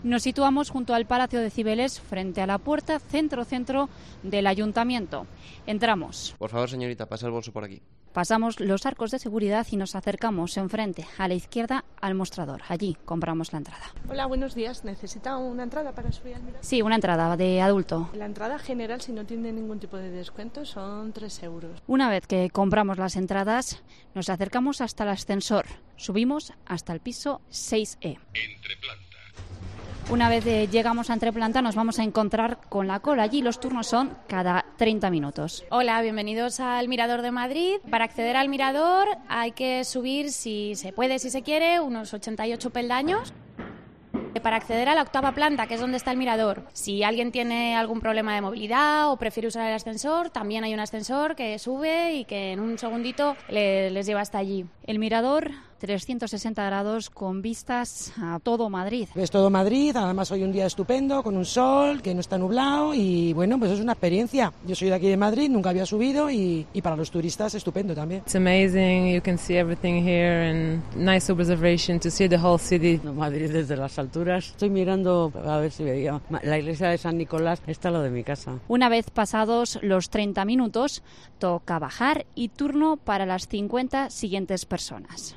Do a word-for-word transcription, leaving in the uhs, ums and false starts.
Nos situamos junto al Palacio de Cibeles, frente a la puerta centro-centro del Ayuntamiento. Entramos. Por favor, señorita, pasa el bolso por aquí. Pasamos los arcos de seguridad y nos acercamos enfrente, a la izquierda, al mostrador. Allí compramos la entrada. Hola, buenos días. ¿Necesita una entrada para subir al mirador? Sí, una entrada de adulto. La entrada general, si no tiene ningún tipo de descuento, son tres euros. Una vez que compramos las entradas, nos acercamos hasta el ascensor. Subimos hasta el piso seis E. Entreplanta. Una vez eh, llegamos a Entreplanta nos vamos a encontrar con la cola. Allí los turnos son cada treinta minutos. Hola, bienvenidos al Mirador de Madrid. Para acceder al mirador hay que subir, si se puede, si se quiere, unos ochenta y ocho peldaños. Para acceder a la octava planta, que es donde está el mirador, si alguien tiene algún problema de movilidad o prefiere usar el ascensor, también hay un ascensor que sube y que en un segundito le, les lleva hasta allí. El mirador, trescientos sesenta grados con vistas a todo Madrid. Es todo Madrid, además hoy un día estupendo, con un sol, que no está nublado y bueno, pues es una experiencia. Yo soy de aquí de Madrid, nunca había subido y, y para los turistas estupendo también. It's amazing, you can see everything here and nice observation to see the whole city. Madrid desde las alturas, estoy mirando a ver si veía la iglesia de San Nicolás, está lo de mi casa. Una vez pasados los treinta minutos, toca bajar y turno para las cincuenta siguientes personas.